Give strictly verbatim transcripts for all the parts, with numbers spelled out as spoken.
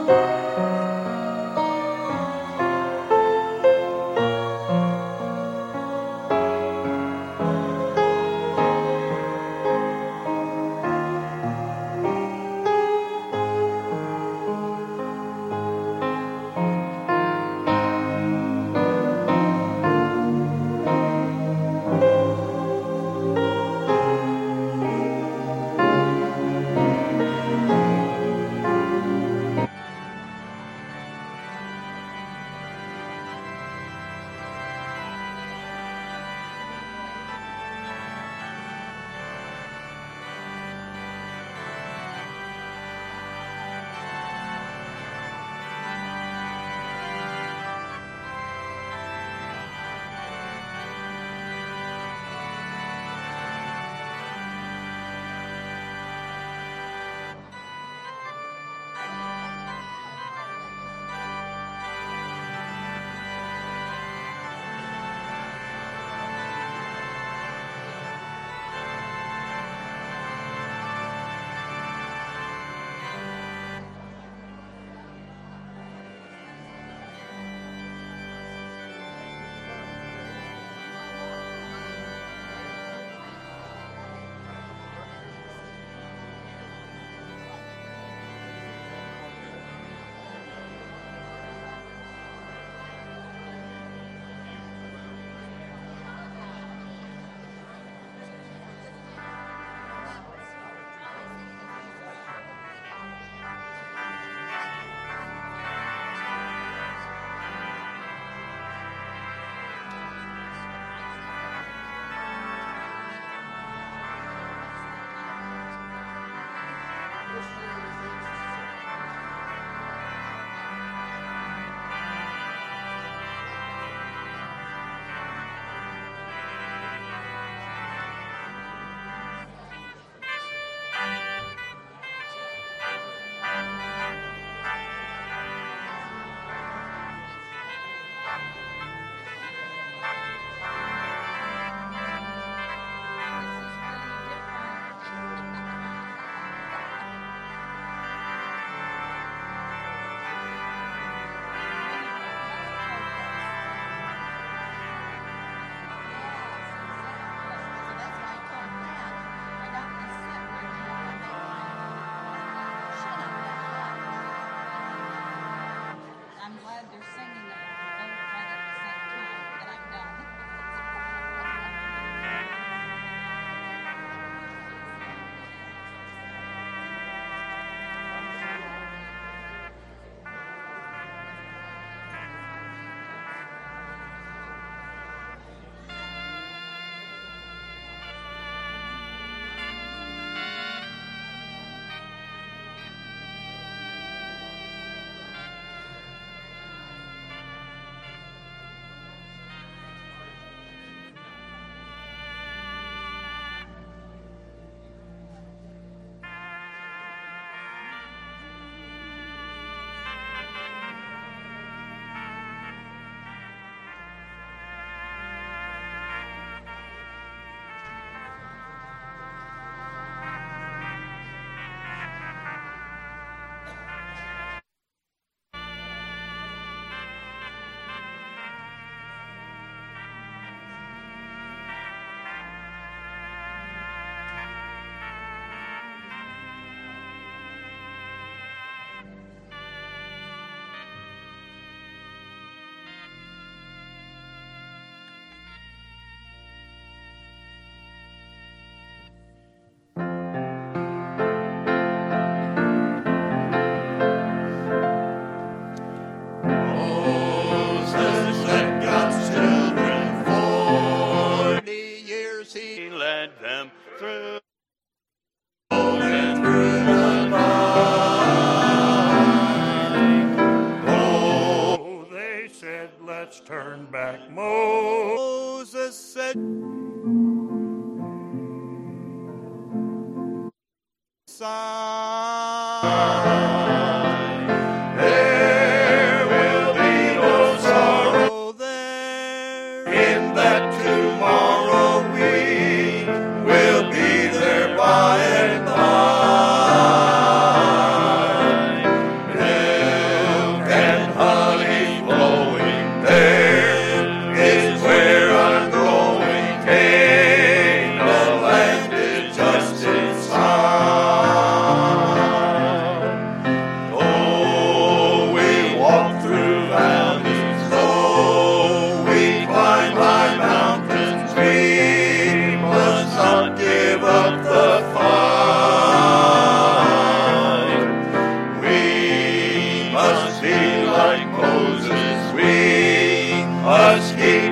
By and by,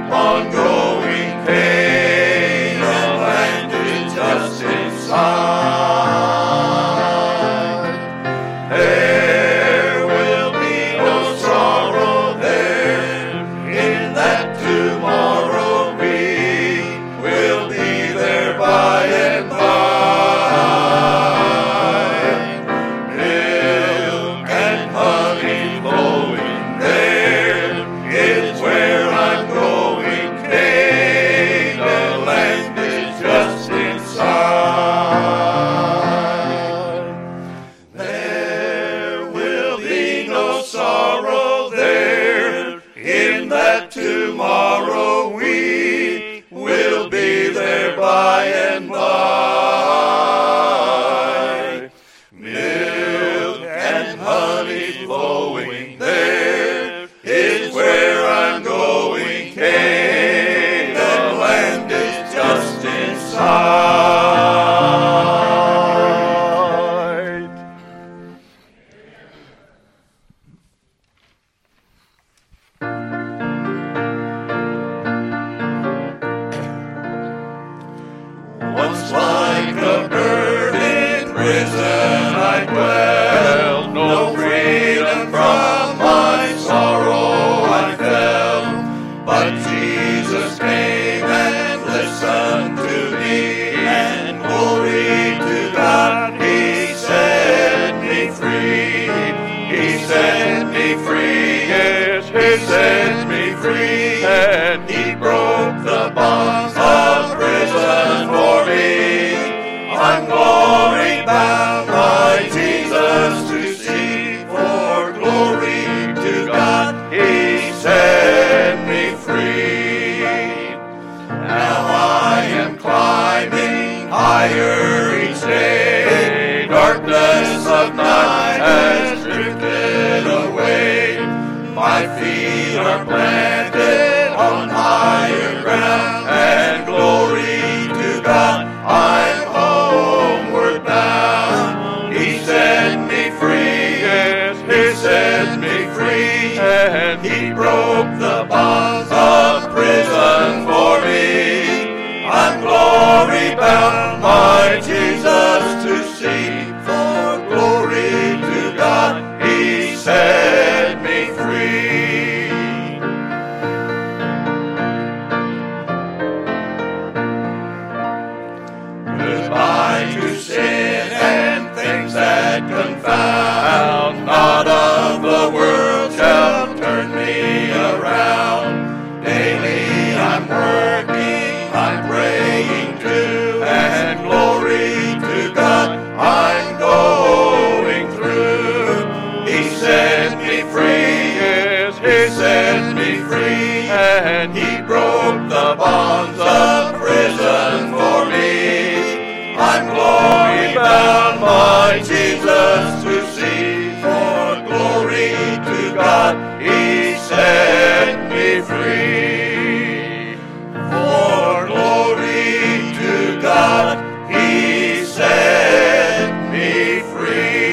on growing Canaan land is just in sight. There will be no sorrow there, in that tomorrow we will be there by and by. Milk and honey flowing there is where I'm going. Canaan land is just inside. There will be no sorrow there, in that tomorrow we will be there by and by. Milk and honey flowing there is where I'm going. Canaan land is just inside. Once like a bird in prison I dwelled, no freedom from my sorrow I felt. But Jesus came and listened to me, and glory to God, He set me free. He set me free, yes, He set me free, and He broke the bonds of prison for me. I'm glory bound, my Jesus to see, for glory to God, He set me free. Now I am climbing higher each day, darkness of night has drifted away. My feet are planted on higher ground, and glory to God, I'm homeward bound. He set me free, yes, He set me free, and He broke the bonds of prison for me. I'm glory bound, my Jesus to see, for glory to God, He set me free. Goodbye to sin and things that confound. Not of the world shall turn me around. Daily I'm working, I'm praying too, and glory to God, I'm going through. He set me free, yes, He set me free, and He broke the bonds of prison for me. I'm glory bound, my Jesus to see, for glory to God, He set me free. For glory to God, He set me free.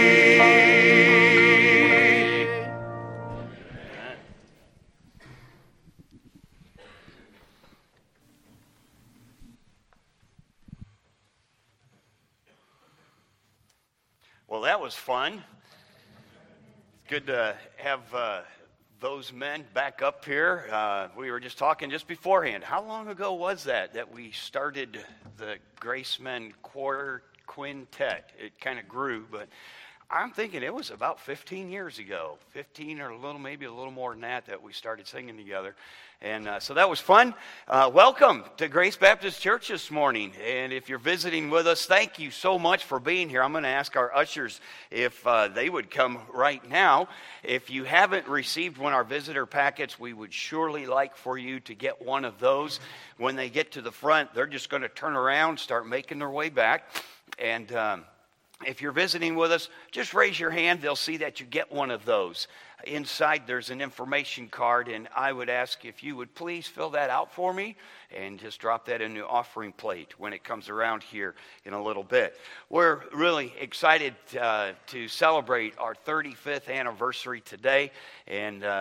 Well, that was fun. It's good to have uh, those men back up here. Uh, we were just talking just beforehand. How long ago was that that we started the Gracemen Quarter Quintet? It kind of grew, but I'm thinking it was about fifteen years ago, fifteen or a little, maybe a little more than that, that we started singing together. And uh, so that was fun. Uh, welcome to Grace Baptist Church this morning. And if you're visiting with us, thank you so much for being here. I'm going to ask our ushers if uh, they would come right now. If you haven't received one of our visitor packets, we would surely like for you to get one of those. When they get to the front, they're just going to turn around, start making their way back. And um, if you're visiting with us, just raise your hand. They'll see that you get one of those. Inside there's an information card, and I would ask if you would please fill that out for me and just drop that in the offering plate when it comes around here in a little bit. We're really excited uh, to celebrate our thirty-fifth anniversary today, and uh,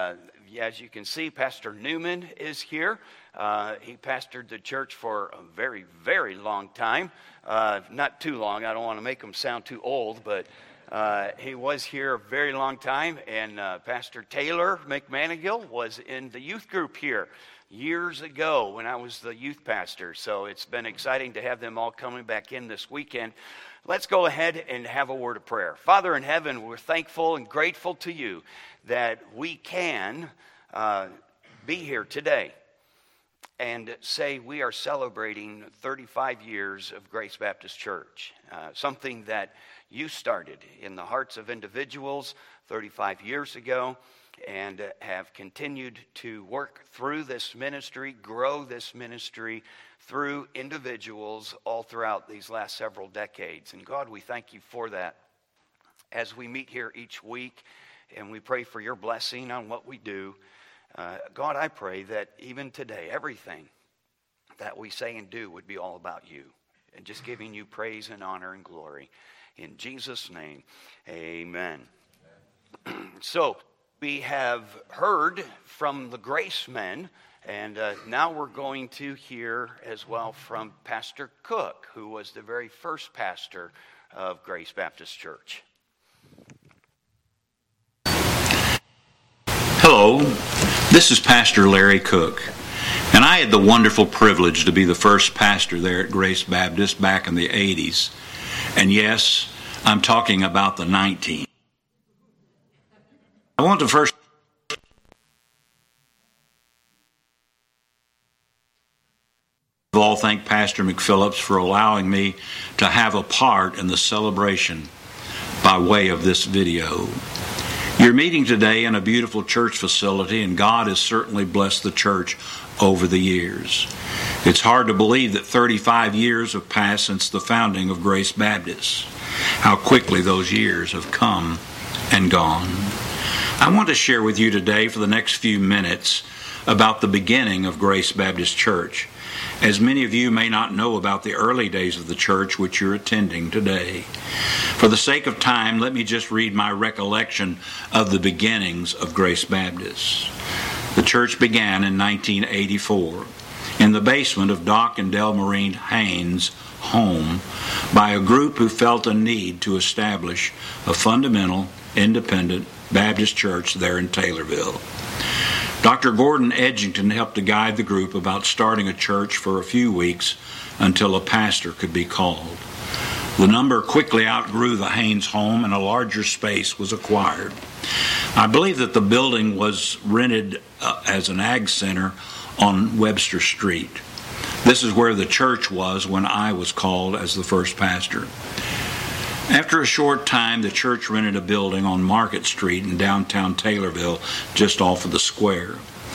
as you can see, Pastor Newman is here. Uh, he pastored the church for a very, very long time. Uh, not too long. I don't want to make him sound too old, but uh, he was here a very long time. And uh, Pastor Taylor McManigill was in the youth group here years ago when I was the youth pastor. So it's been exciting to have them all coming back in this weekend. Let's go ahead and have a word of prayer. Father in heaven, we're thankful and grateful to you that we can uh, be here today and say we are celebrating thirty-five years of Grace Baptist Church, uh, something that you started in the hearts of individuals thirty-five years ago, and have continued to work through this ministry, grow this ministry through individuals all throughout these last several decades. And God, we thank you for that as we meet here each week, and we pray for your blessing on what we do. Uh, God, I pray that even today, everything that we say and do would be all about you, and just giving you praise and honor and glory. In Jesus' name, amen. So, we have heard from the Grace Men, and uh, now we're going to hear as well from Pastor Cook, who was the very first pastor of Grace Baptist Church. Hello, this is Pastor Larry Cook, and I had the wonderful privilege to be the first pastor there at Grace Baptist back in the eighties. And yes, I'm talking about the nineteen. I want to first of all thank Pastor McPhillips for allowing me to have a part in the celebration by way of this video. You're meeting today in a beautiful church facility, and God has certainly blessed the church over the years. It's hard to believe that thirty-five years have passed since the founding of Grace Baptist. How quickly those years have come and gone. I want to share with you today for the next few minutes about the beginning of Grace Baptist Church, as many of you may not know about the early days of the church which you're attending today. For the sake of time, let me just read my recollection of the beginnings of Grace Baptist. The church began in nineteen eighty-four in the basement of Doc and Delmarine Haynes' home by a group who felt a need to establish a fundamental, independent Baptist church there in Taylorville. Doctor Gordon Edgington helped to guide the group about starting a church for a few weeks until a pastor could be called. The number quickly outgrew the Haynes home, and a larger space was acquired. I believe that the building was rented uh, as an ag center on Webster Street. This is where the church was when I was called as the first pastor. After a short time, the church rented a building on Market Street in downtown Taylorville, just off of the square.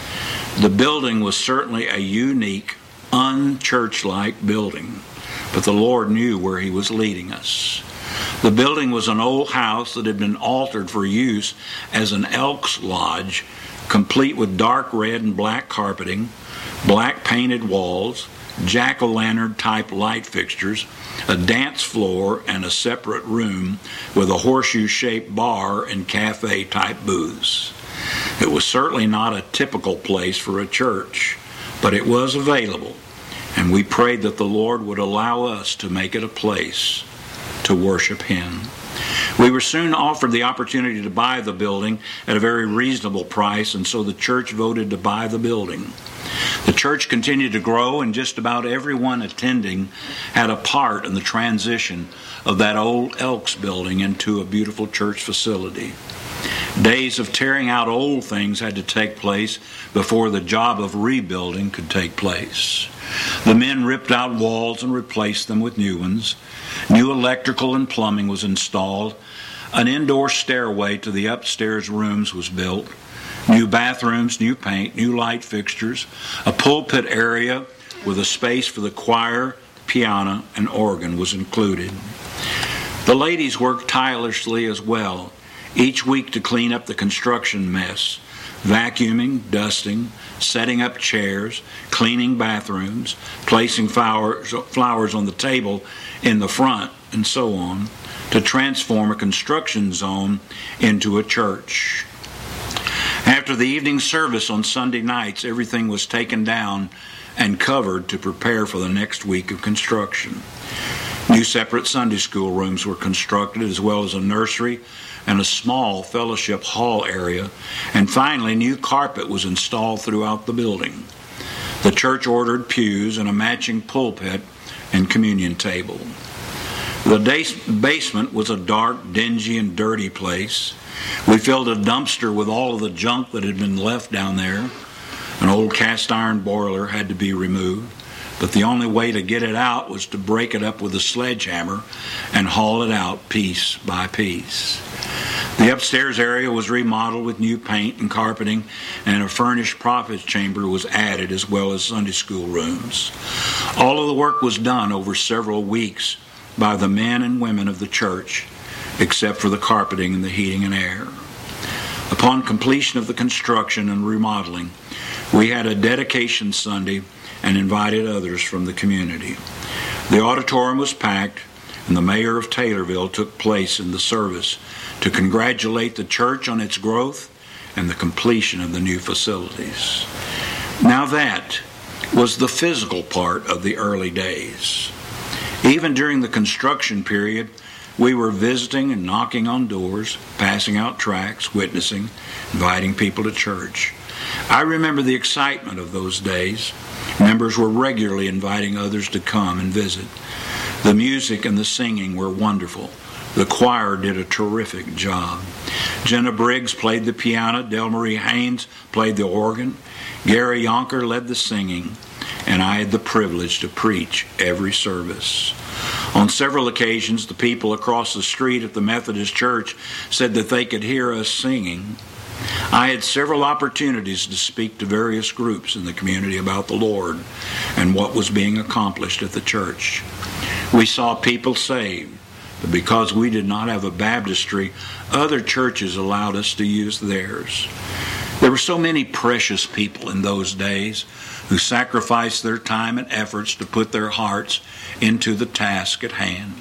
The building was certainly a unique, unchurch-like building, but the Lord knew where He was leading us. The building was an old house that had been altered for use as an Elks Lodge, complete with dark red and black carpeting, black painted walls, jack-o'-lantern type light fixtures, a dance floor, and a separate room with a horseshoe-shaped bar and cafe-type booths. It was certainly not a typical place for a church, but it was available, and we prayed that the Lord would allow us to make it a place to worship Him. We were soon offered the opportunity to buy the building at a very reasonable price, and so the church voted to buy the building. The church continued to grow, and just about everyone attending had a part in the transition of that old Elks building into a beautiful church facility. Days of tearing out old things had to take place before the job of rebuilding could take place. The men ripped out walls and replaced them with new ones. New electrical and plumbing was installed. An indoor stairway to the upstairs rooms was built. New bathrooms, new paint, new light fixtures, a pulpit area with a space for the choir, piano, and organ was included. The ladies worked tirelessly as well, each week to clean up the construction mess, vacuuming, dusting, setting up chairs, cleaning bathrooms, placing flowers, flowers on the table in the front, and so on, to transform a construction zone into a church. After the evening service on Sunday nights, everything was taken down and covered to prepare for the next week of construction. New separate Sunday school rooms were constructed, as well as a nursery and a small fellowship hall area, and finally new carpet was installed throughout the building. The church ordered pews and a matching pulpit and communion table. The basement was a dark, dingy, and dirty place. We filled a dumpster with all of the junk that had been left down there. An old cast iron boiler had to be removed, but the only way to get it out was to break it up with a sledgehammer and haul it out piece by piece. The upstairs area was remodeled with new paint and carpeting, and a furnished prophet's chamber was added, as well as Sunday school rooms. All of the work was done over several weeks by the men and women of the church, except for the carpeting and the heating and air. Upon completion of the construction and remodeling, we had a dedication Sunday and invited others from the community. The auditorium was packed, and the mayor of Taylorville took place in the service to congratulate the church on its growth and the completion of the new facilities. Now that was the physical part of the early days. Even during the construction period, we were visiting and knocking on doors, passing out tracts, witnessing, inviting people to church. I remember the excitement of those days. Members were regularly inviting others to come and visit. The music and the singing were wonderful. The choir did a terrific job. Jenna Briggs played the piano, Delmarie Haynes played the organ, Gary Yonker led the singing, and I had the privilege to preach every service. On several occasions, the people across the street at the Methodist Church said that they could hear us singing. I had several opportunities to speak to various groups in the community about the Lord and what was being accomplished at the church. We saw people saved, but because we did not have a baptistry, other churches allowed us to use theirs. There were so many precious people in those days who sacrificed their time and efforts to put their hearts into the task at hand.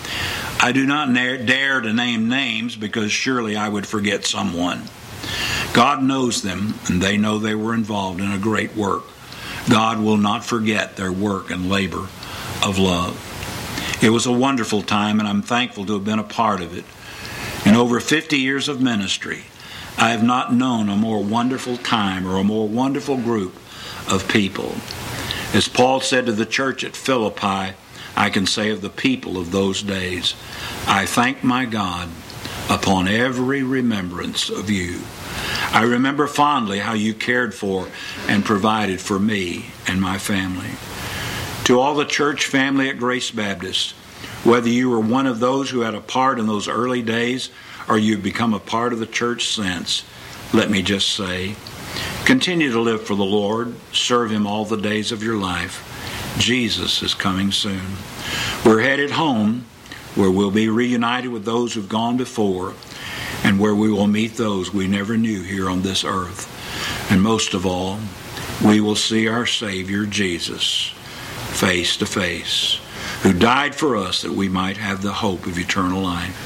I do not dare to name names because surely I would forget someone. God knows them, and they know they were involved in a great work. God will not forget their work and labor of love. It was a wonderful time, and I'm thankful to have been a part of it. In over fifty years of ministry, I have not known a more wonderful time or a more wonderful group of people. As Paul said to the church at Philippi, I can say of the people of those days, I thank my God upon every remembrance of you. I remember fondly how you cared for and provided for me and my family. To all the church family at Grace Baptist, whether you were one of those who had a part in those early days or you've become a part of the church since, let me just say, continue to live for the Lord, serve Him all the days of your life. Jesus is coming soon. We're headed home, where we'll be reunited with those who've gone before, and where we will meet those we never knew here on this earth. And most of all, we will see our Savior Jesus face to face, who died for us that we might have the hope of eternal life.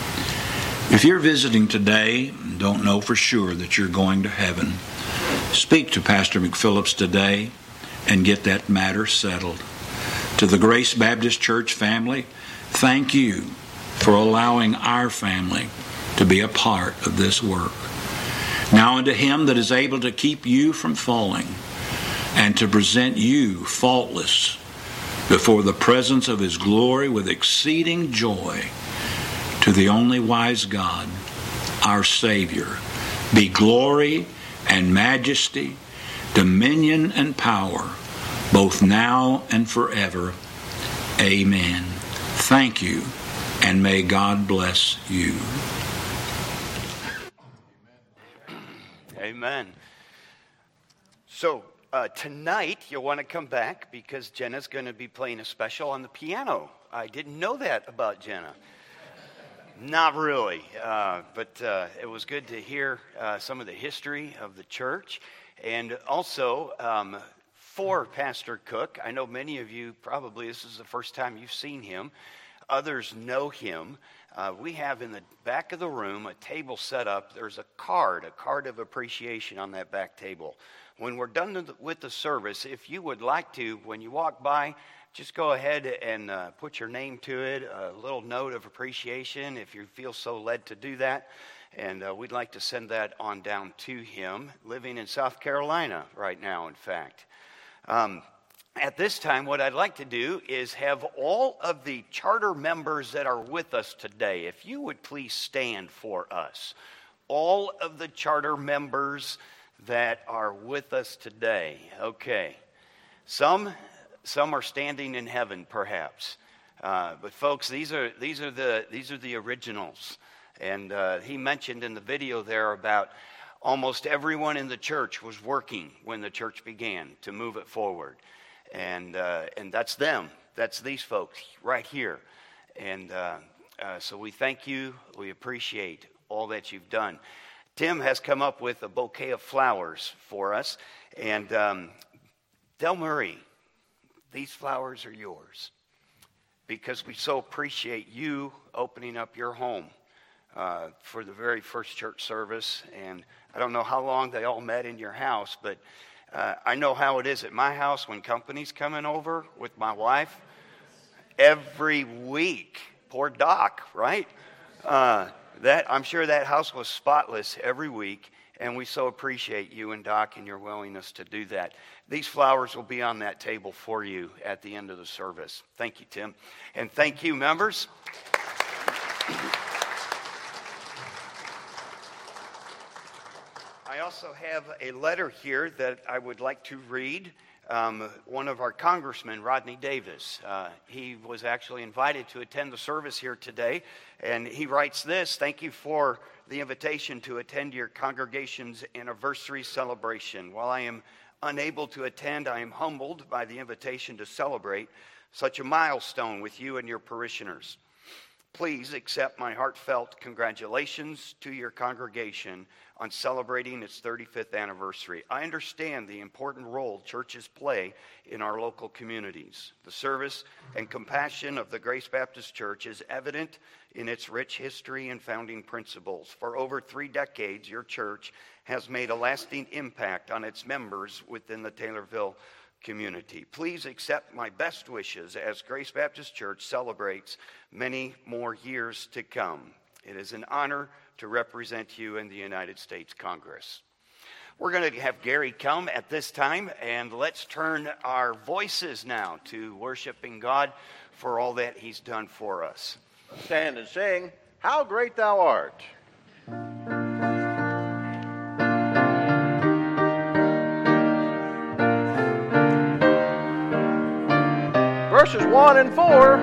If you're visiting today and don't know for sure that you're going to heaven, speak to Pastor McPhillips today and get that matter settled. To the Grace Baptist Church family, thank you for allowing our family to be a part of this work. Now unto Him that is able to keep you from falling and to present you faultless before the presence of His glory with exceeding joy, to the only wise God, our Savior, be glory and majesty, dominion and power, both now and forever. Amen. Thank you, and may God bless you. Amen. So uh, tonight you'll want to come back because Jenna's going to be playing a special on the piano. I didn't know that about Jenna. Not really, uh, but uh, it was good to hear uh, some of the history of the church. And also, um, for Pastor Cook, I know many of you probably, this is the first time you've seen him. Others know him. Uh, we have in the back of the room a table set up. There's a card, a card of appreciation on that back table. When we're done with the service, if you would like to, when you walk by, just go ahead and uh, put your name to it, a little note of appreciation if you feel so led to do that. And uh, we'd like to send that on down to him, living in South Carolina right now, in fact. Um, at this time, what I'd like to do is have all of the charter members that are with us today, if you would please stand for us. All of the charter members that are with us today. Okay. Some... Some are standing in heaven, perhaps, uh, but folks, these are these are the these are the originals. And uh, he mentioned in the video there about almost everyone in the church was working when the church began to move it forward, and uh, and that's them. That's these folks right here. And uh, uh, so we thank you. We appreciate all that you've done. Tim has come up with a bouquet of flowers for us, and um, Del Murray. These flowers are yours because we so appreciate you opening up your home uh, for the very first church service. And I don't know how long they all met in your house, but uh, I know how it is at my house when company's coming over with my wife. Every week, poor Doc, right? Uh, that I'm sure that house was spotless every week. And we so appreciate you and Doc and your willingness to do that. These flowers will be on that table for you at the end of the service. Thank you, Tim. And thank you, members. I also have a letter here that I would like to read. Um, one of our congressmen, Rodney Davis, uh, he was actually invited to attend the service here today. And he writes this: thank you for the invitation to attend your congregation's anniversary celebration. While I am unable to attend, I am humbled by the invitation to celebrate such a milestone with you and your parishioners. Please accept my heartfelt congratulations to your congregation on celebrating its thirty-fifth anniversary. I understand the important role churches play in our local communities. The service and compassion of the Grace Baptist Church is evident in its rich history and founding principles. For over three decades, your church has made a lasting impact on its members within the Taylorville community. Please accept my best wishes as Grace Baptist Church celebrates many more years to come. It is an honor to represent you in the United States Congress. We're going to have Gary come at this time, and let's turn our voices now to worshiping God for all that he's done for us. Stand and sing, How Great Thou Art. Verses one and four.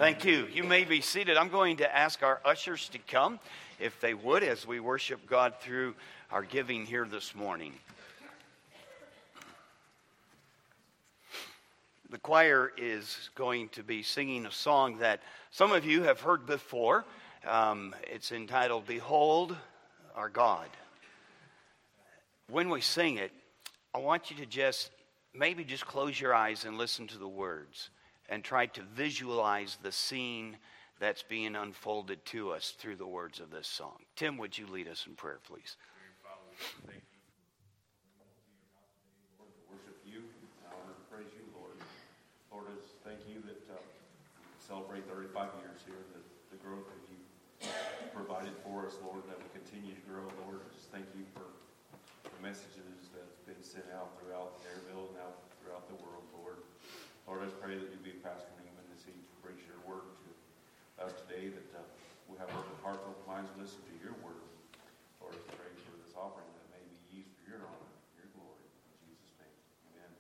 Thank you. You may be seated. I'm going to ask our ushers to come, if they would, as we worship God through our giving here this morning. The choir is going to be singing a song that some of you have heard before. Um, it's entitled, Behold Our God. When we sing it, I want you to just, maybe just close your eyes and listen to the words and try to visualize the scene that's being unfolded to us through the words of this song. Tim, would you lead us in prayer, please? Thank you. Lord, to worship you, and honor and praise you, Lord. Lord, I just thank you that uh, we celebrate thirty-five years here, that the growth that you provided for us, Lord, that we continue to grow, Lord. I just thank you for the messages that's been sent out throughout Maryville and out throughout the world, Lord. Lord, I just pray that you be Pastor Neiman as he brings your word to us today, that uh, we have open hearts, open minds to listen to your word. Lord, I pray for this offering that may be used for your honor, your glory. In Jesus' name, amen.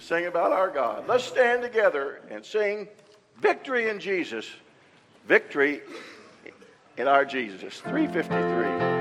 sing about our God. Let's stand together and sing Victory in Jesus. Victory in our Jesus. three fifty-three.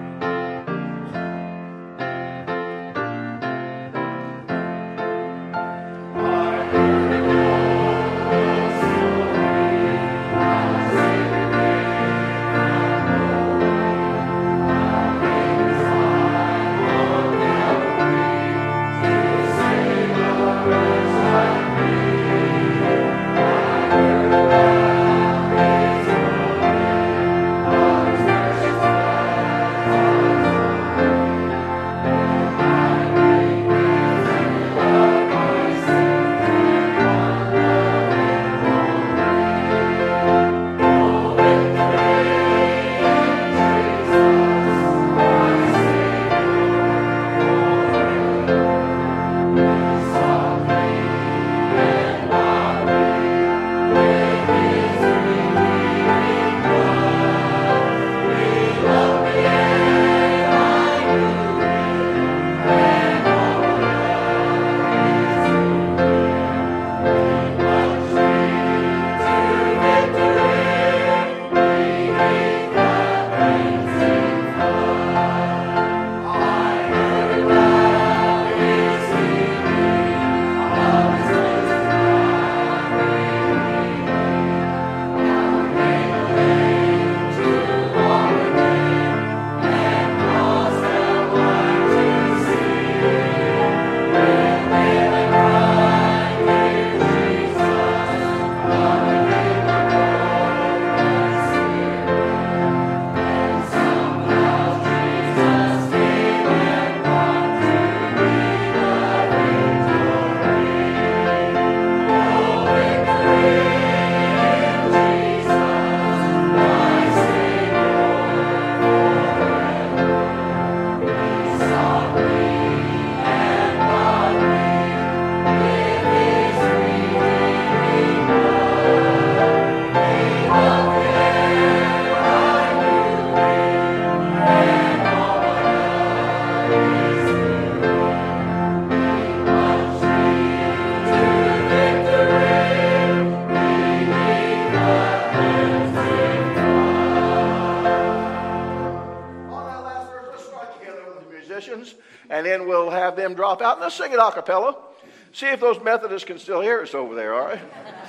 And then we'll have them drop out. Let's sing it a cappella. See if those Methodists can still hear us over there, all right?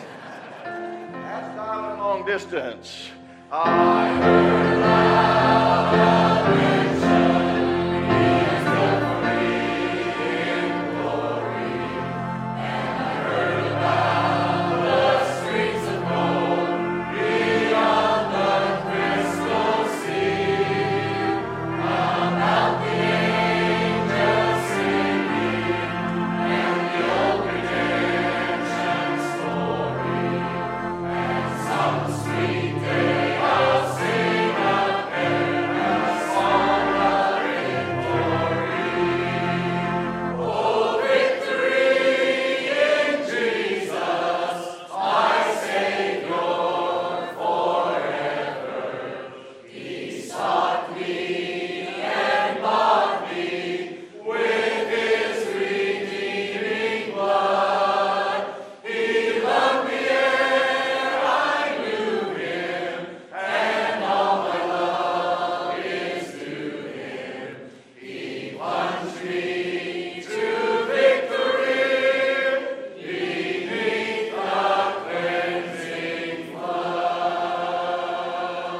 That's dialing long distance. I heard loud salvation, He is the free in glory. And I heard about the streets of gold beyond the crystal sea, about the angels singing and the old redemption story. And some sweet day I'll sing of heaven a song of victory. Oh, victory in Jesus, my Savior forever. He sought me and bought me with His redeeming blood. He loved me ere I knew Him, and all my love is to Him. He plunged me to victory beneath the cleansing flood.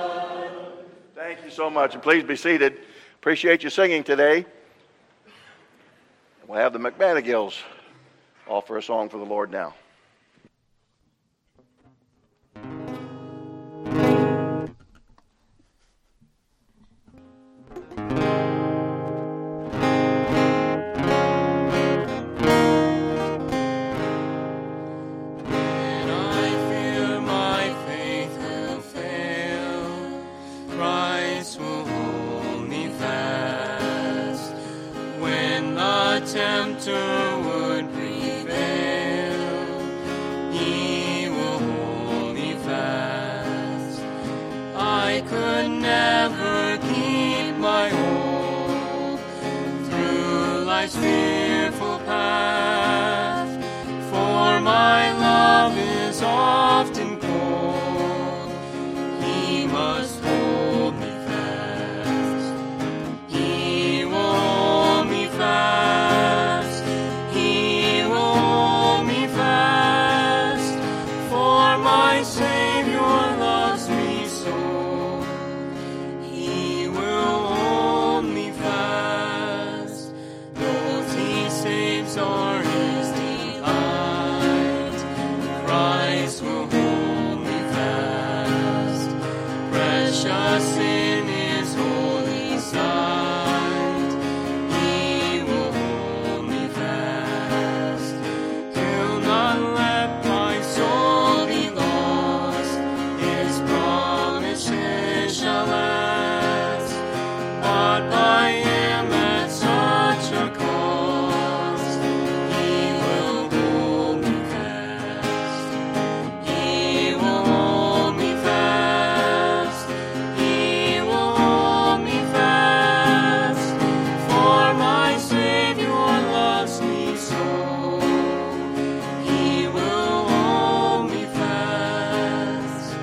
Thank you so much, and please be seated. Appreciate you singing today. We'll have the McManigills offer a song for the Lord now. When I fear my faith will fail, Christ will hold me fast. When the tempter would prevail, He will hold me fast. I could never keep my hold through life's fearful path. just in his holy sight. He will hold me fast. He'll not let my soul be lost. His promises shall last. Bought by him at such a cost. He will hold me fast. He will hold me fast. He will hold me fast. For my Savior loves me so. He will hold me fast.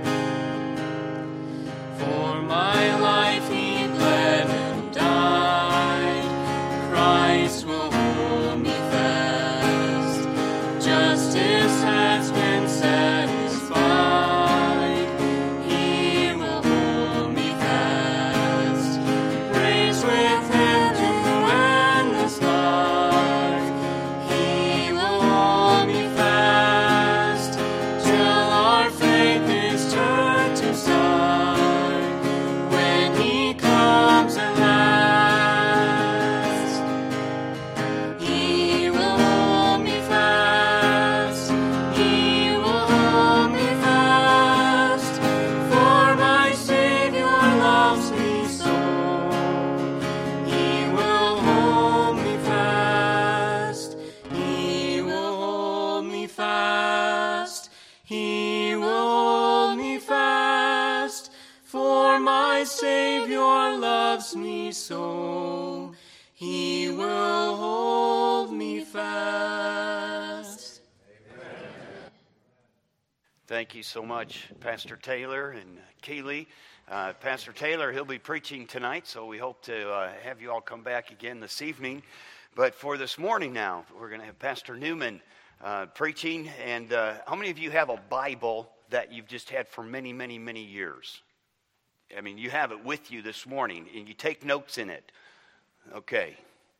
For my life he bled and died. Christ will hold me fast. Justice has been satisfied. He will hold me fast. Praise with him to endless life. He will hold me fast till our faith is turned to sight. When he comes at last, he will hold me fast. He will hold me fast. For my Savior loves me so. He will hold me fast. He will hold me fast. He will hold me fast. For my Savior loves me so. He will hold me fast. Thank you so much, Pastor Taylor and Keeley. Uh, Pastor Taylor, he'll be preaching tonight, so we hope to uh, have you all come back again this evening. But for this morning now, we're going to have Pastor Newman uh, preaching. And uh, how many of you have a Bible that you've just had for many, many, many years? I mean, you have it with you this morning, and you take notes in it. Okay.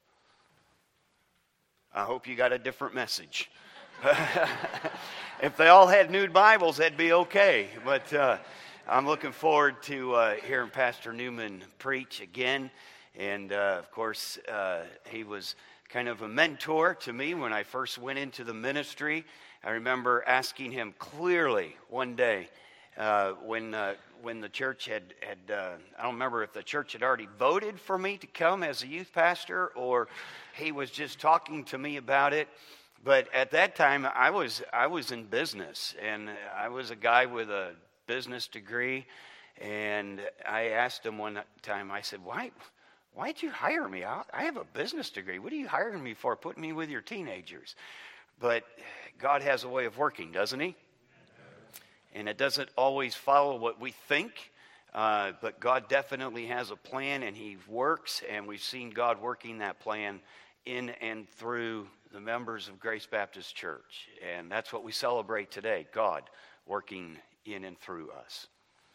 I hope you got a different message. If they all had new Bibles, that'd be okay. But uh, I'm looking forward to uh, hearing Pastor Newman preach again. And, uh, of course, uh, he was kind of a mentor to me when I first went into the ministry. I remember asking him clearly one day uh, when uh, when the church had, had uh, I don't remember if the church had already voted for me to come as a youth pastor or he was just talking to me about it. But at that time, I was I was in business, and I was a guy with a business degree. And I asked him one time, I said, why, why'd you hire me? I I have a business degree. What are you hiring me for, putting me with your teenagers? But God has a way of working, doesn't he? And it doesn't always follow what we think, uh, but God definitely has a plan, and he works, and we've seen God working that plan in and through the members of Grace Baptist Church. And that's what we celebrate today, God working in and through us.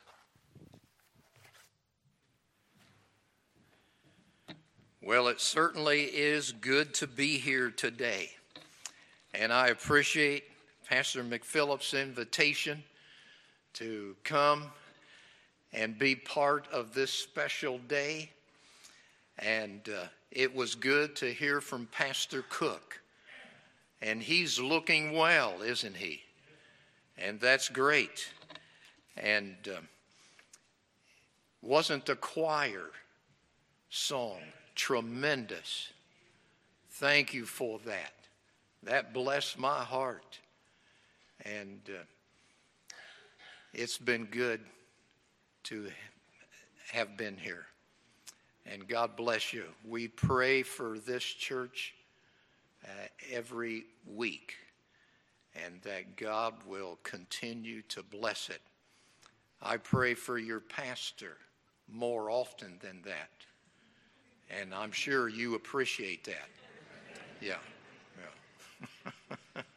Well, it certainly is good to be here today. And I appreciate Pastor McPhillip's invitation to come and be part of this special day. And uh, it was good to hear from Pastor Cook. And he's looking well, isn't he? And that's great. And um, wasn't the choir song tremendous? Thank you for that. That blessed my heart. And uh, it's been good to have been here. And God bless you. We pray for this church uh, every week, and that God will continue to bless it. I pray for your pastor more often than that. And I'm sure you appreciate that. Yeah, yeah.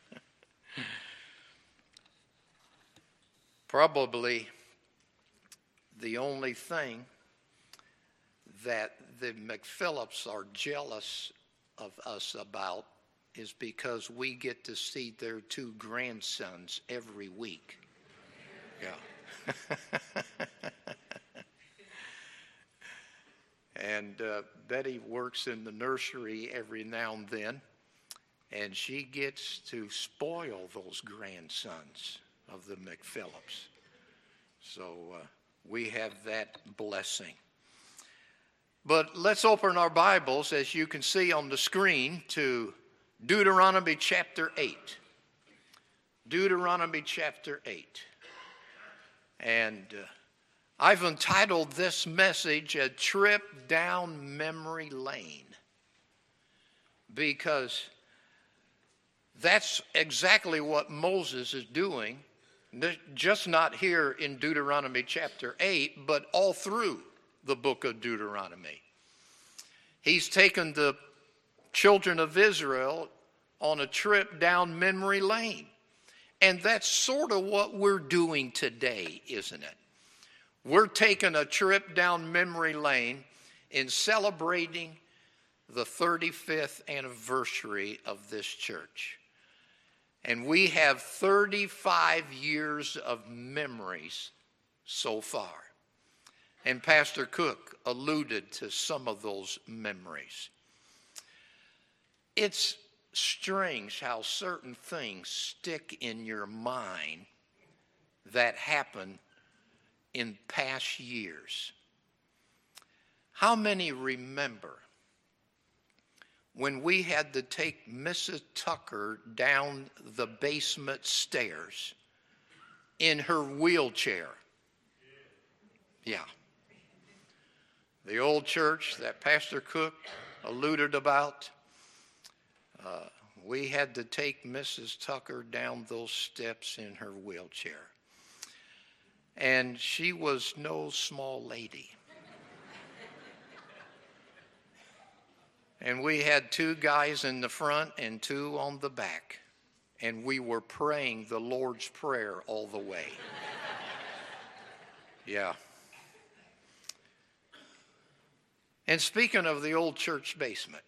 Probably the only thing that the McPhillips are jealous of us about is because we get to see their two grandsons every week. Yeah. And uh, Betty works in the nursery every now and then, and she gets to spoil those grandsons of the McPhillips. So uh, we have that blessing. But let's open our Bibles, as you can see on the screen, to Deuteronomy chapter eight. Deuteronomy chapter eight. And uh, I've entitled this message, A Trip Down Memory Lane, because that's exactly what Moses is doing, just not here in Deuteronomy chapter eight, but all through the book of Deuteronomy. He's taken the children of Israel on a trip down memory lane. And that's sort of what we're doing today, isn't it? We're taking a trip down memory lane in celebrating the thirty-fifth anniversary of this church. And we have thirty-five years of memories so far. And Pastor Cook alluded to some of those memories. It's strange how certain things stick in your mind that happen in past years. How many remember when we had to take Missus Tucker down the basement stairs in her wheelchair? Yeah. The old church that Pastor Cook alluded about, uh, we had to take Missus Tucker down those steps in her wheelchair. And she was no small lady. And we had two guys in the front and two on the back. And we were praying the Lord's Prayer all the way. Yeah. And speaking of the old church basement,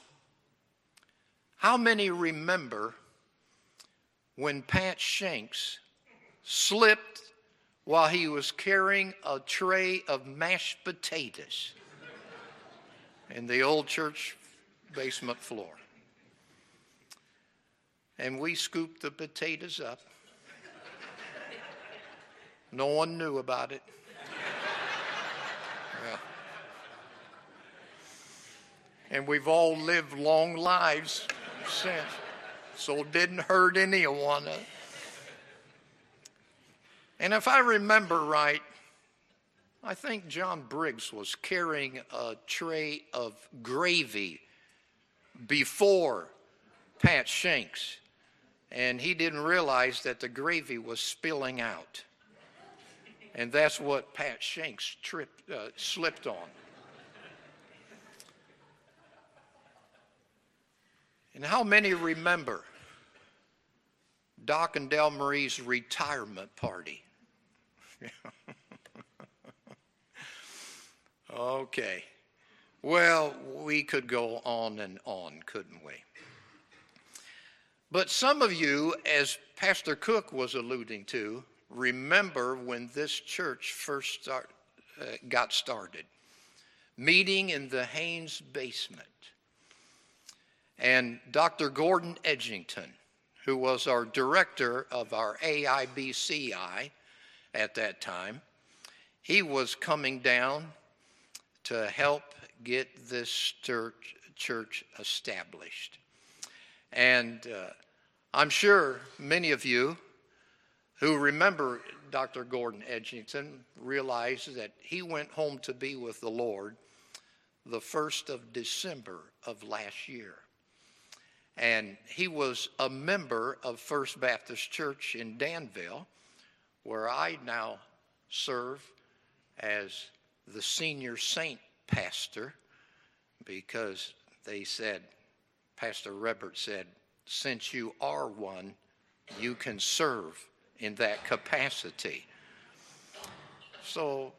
how many remember when Pat Shanks slipped while he was carrying a tray of mashed potatoes in the old church basement floor? And we scooped the potatoes up. No one knew about it. Yeah. And we've all lived long lives since, so it didn't hurt anyone. And if I remember right, I think John Briggs was carrying a tray of gravy before Pat Shanks, and he didn't realize that the gravy was spilling out. And that's what Pat Shanks tripped, uh, slipped on. And how many remember Doc and Del Marie's retirement party? Okay. Well, we could go on and on, couldn't we? But some of you, as Pastor Cook was alluding to, remember when this church first start, uh, got started, meeting in the Haynes basement. And Doctor Gordon Edgington, who was our director of our A I B C I at that time, he was coming down to help get this church, church established. And uh, I'm sure many of you who remember Doctor Gordon Edgington realize that he went home to be with the Lord the first of December of last year. And he was a member of First Baptist Church in Danville, where I now serve as the senior saint pastor, because they said, Pastor Rebert said, since you are one, you can serve in that capacity. So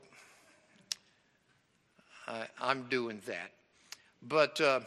I, I'm doing that. But uh,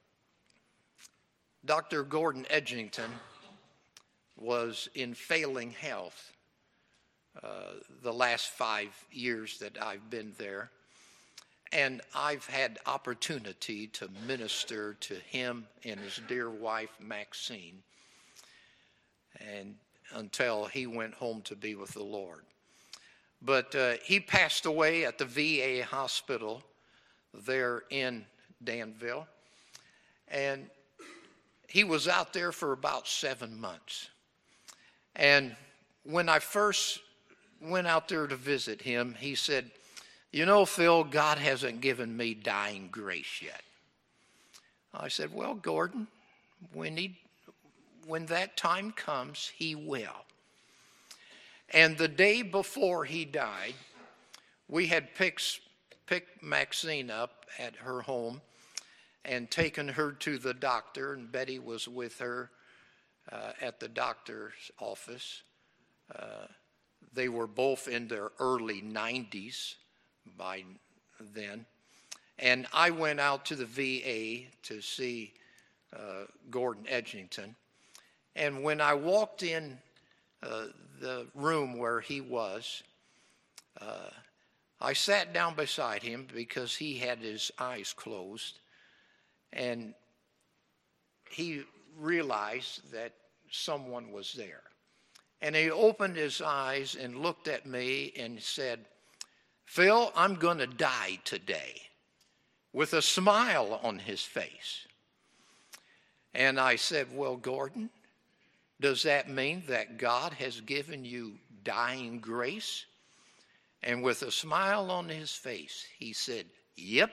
Doctor Gordon Edgington was in failing health uh, the last five years that I've been there. and I've had opportunity to minister to him and his dear wife, Maxine, and until he went home to be with the Lord. But uh, he passed away at the V A hospital there in Danville, and he was out there for about seven months. And when I first went out there to visit him, he said, "You know, Phil, God hasn't given me dying grace yet." I said, "Well, Gordon, when he, when that time comes, he will." And the day before he died, we had picked, picked Maxine up at her home and taken her to the doctor, and Betty was with her uh, at the doctor's office. Uh, they were both in their early nineties by then. And I went out to the V A to see uh, Gordon Edgington. And when I walked in uh, the room where he was, uh, I sat down beside him because he had his eyes closed. And he realized that someone was there. And he opened his eyes and looked at me and said, "Phil, I'm going to die today," with a smile on his face. And I said, "Well, Gordon, does that mean that God has given you dying grace?" And with a smile on his face, he said, "Yep."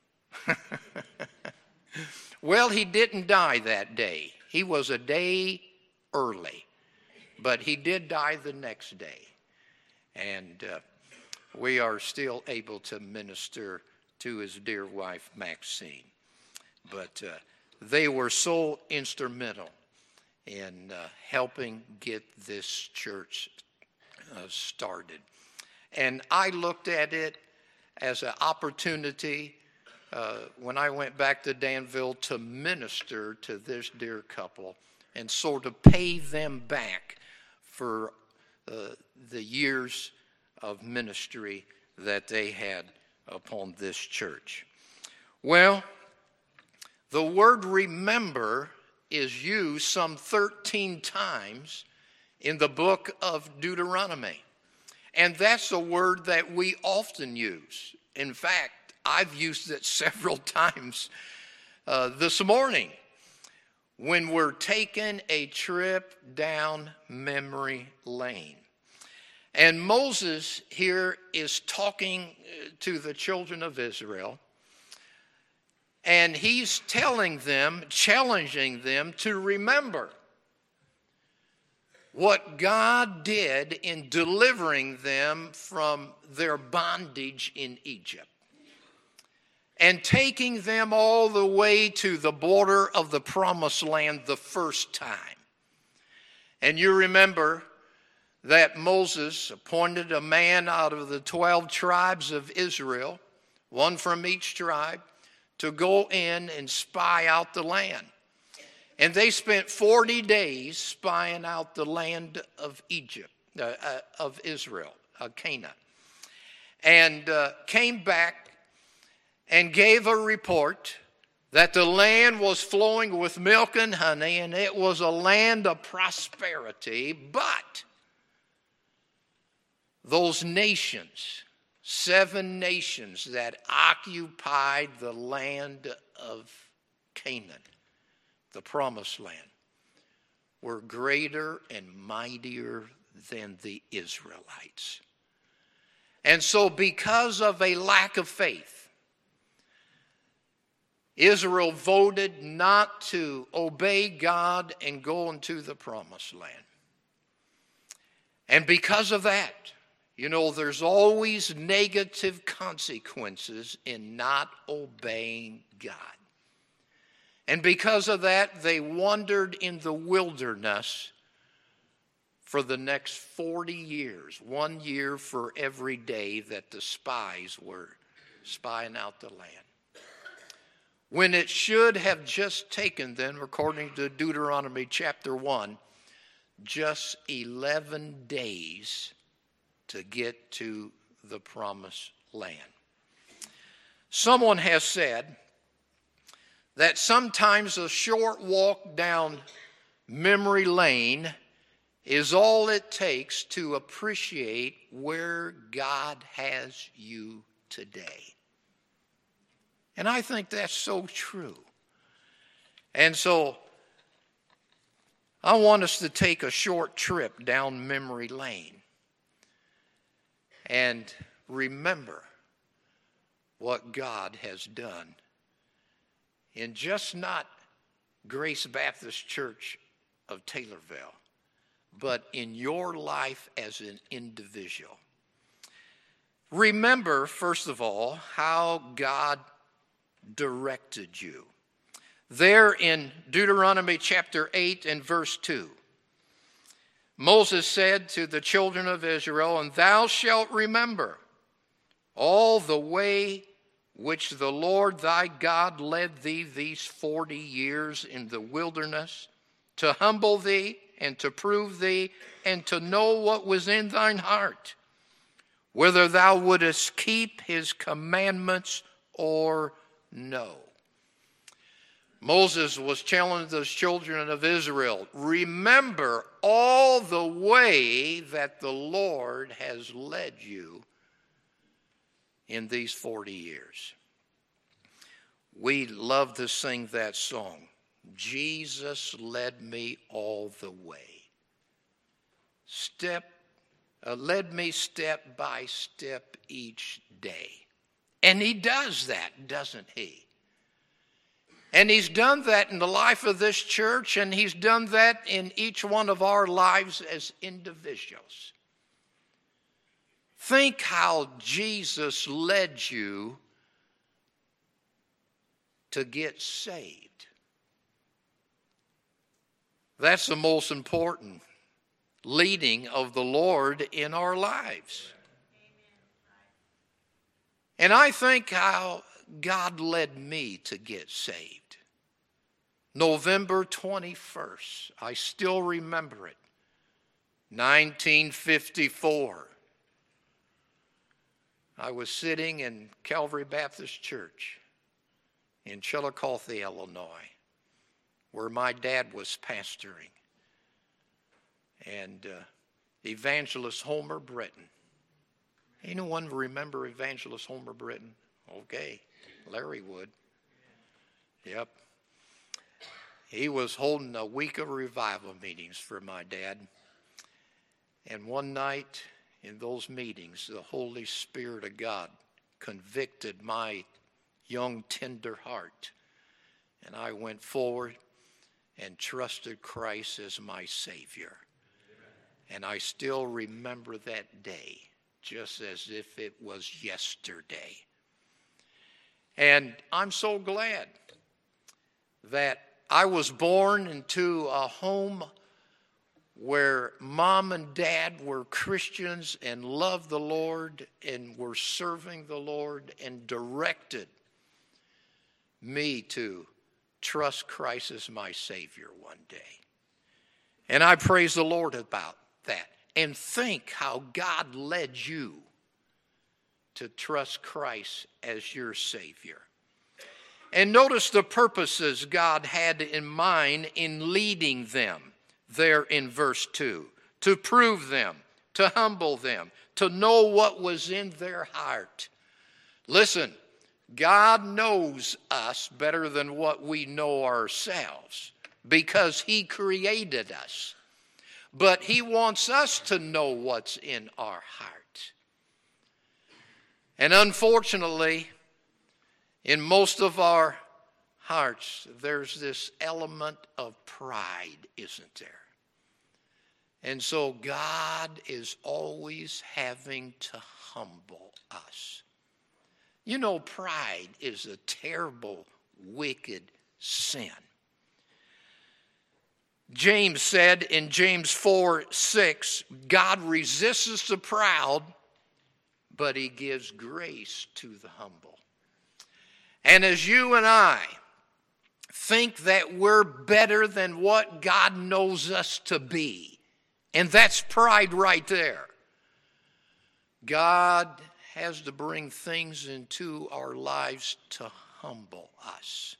Well, he didn't die that day. He was a day early, but he did die the next day. And uh, we are still able to minister to his dear wife, Maxine. But uh, they were so instrumental in uh, helping get this church uh, started. And I looked at it as an opportunity uh, when I went back to Danville to minister to this dear couple and sort of pay them back for uh, the years of ministry that they had upon this church. Well, the word remember is used some thirteen times in the book of Deuteronomy. And that's a word that we often use. In fact, I've used it several times uh, this morning when we're taking a trip down memory lane. And Moses here is talking to the children of Israel, and he's telling them, challenging them to remember what God did in delivering them from their bondage in Egypt and taking them all the way to the border of the promised land the first time. And you remember that Moses appointed a man out of the twelve tribes of Israel, one from each tribe, to go in and spy out the land. And they spent forty days spying out the land of Egypt, uh, uh, of Israel, uh, Canaan, and uh, came back and gave a report that the land was flowing with milk and honey, and it was a land of prosperity. But those nations, seven nations that occupied the land of Canaan, the promised land, were greater and mightier than the Israelites. And so because of a lack of faith, Israel voted not to obey God and go into the promised land. And because of that, you know, there's always negative consequences in not obeying God. And because of that, they wandered in the wilderness for the next forty years, one year for every day that the spies were spying out the land. When it should have just taken them, according to Deuteronomy chapter one, just eleven days to get to the promised land. Someone has said that sometimes a short walk down memory lane is all it takes to appreciate where God has you today. And I think that's so true. And so I want us to take a short trip down memory lane and remember what God has done in just not Grace Baptist Church of Taylorville, but in your life as an individual. Remember, first of all, how God directed you. There in Deuteronomy chapter eight and verse two, Moses said to the children of Israel, "And thou shalt remember all the way which the Lord thy God led thee these forty years in the wilderness, to humble thee and to prove thee, and to know what was in thine heart, whether thou wouldest keep his commandments or no." Moses was challenging the children of Israel, remember all the way that the Lord has led you in these forty years. We love to sing that song, Jesus led me all the way. Step, uh, led me step by step each day. And he does that, doesn't he? And he's done that in the life of this church, and he's done that in each one of our lives as individuals. Think how Jesus led you to get saved. That's the most important leading of the Lord in our lives. And I think how God led me to get saved. November twenty-first, I still remember it, nineteen fifty-four. I was sitting in Calvary Baptist Church in Chillicothe, Illinois, where my dad was pastoring. And uh, Evangelist Homer Britton. Anyone remember Evangelist Homer Britton? Okay, Larry would. Yep. He was holding a week of revival meetings for my dad. And one night in those meetings, the Holy Spirit of God convicted my young, tender heart. And I went forward and trusted Christ as my Savior. And I still remember that day, just as if it was yesterday. And I'm so glad that I was born into a home where mom and dad were Christians and loved the Lord and were serving the Lord and directed me to trust Christ as my Savior one day. And I praise the Lord about that. And think how God led you to trust Christ as your Savior. And notice the purposes God had in mind in leading them there in verse two. To prove them, to humble them, to know what was in their heart. Listen, God knows us better than what we know ourselves because he created us. But he wants us to know what's in our heart. And unfortunately, in most of our hearts, there's this element of pride, isn't there? And so God is always having to humble us. You know, pride is a terrible, wicked sin. James said in James four six, God resists the proud, but he gives grace to the humble. And as you and I think that we're better than what God knows us to be, and that's pride right there, God has to bring things into our lives to humble us,